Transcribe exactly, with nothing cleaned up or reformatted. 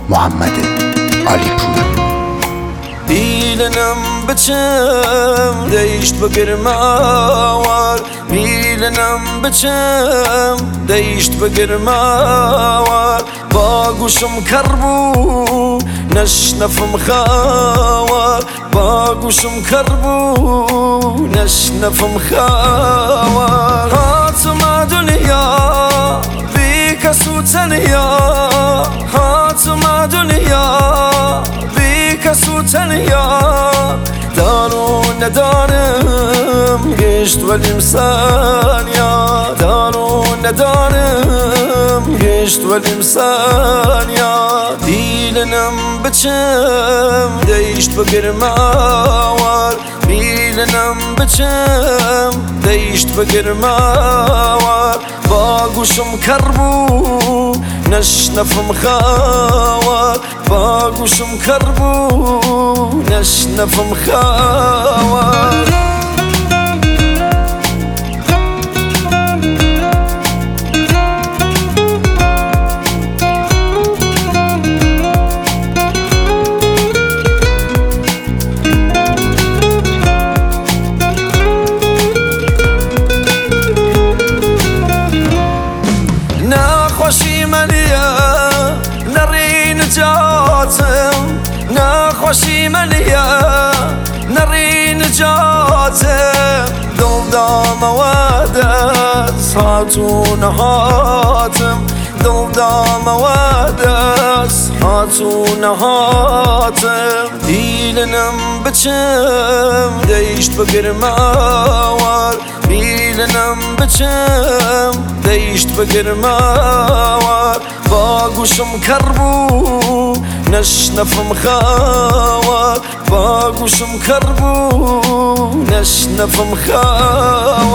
محمد علی پور. بیلنم بچم دیشت بگرماوار، بیلنم بچم دیشت بگرماوار، با گوشم کربو نشنفم خوار، با گوشم کربو نشنفم خوار. هاتم دنیا بی کسو تنیا، هاتم دنیا بی کسو تنیا، دارو ندارم گشت ولی مسانیا، دارو ندارم گشت ولی مسانیا. بیلنم بچم دیشت بگرماوار، بیلنم بچم دیشت بگرماوار، با گوشم کربو نشنفم خوار، با گوشم کربو نشنفم خوار. نخوشی منیا نری نجاتم، نخوشی منیا نری نجاتم، دل دام وادس هاتون هاتم، دل دام وادس هاتون هاتم. بیلنم بچم دیشت بگرماوار، بیلنم بچم دیشت بگرماوار، با گوشم کربو نشنفم خوار، با گوشم کربو نشنفم خوار.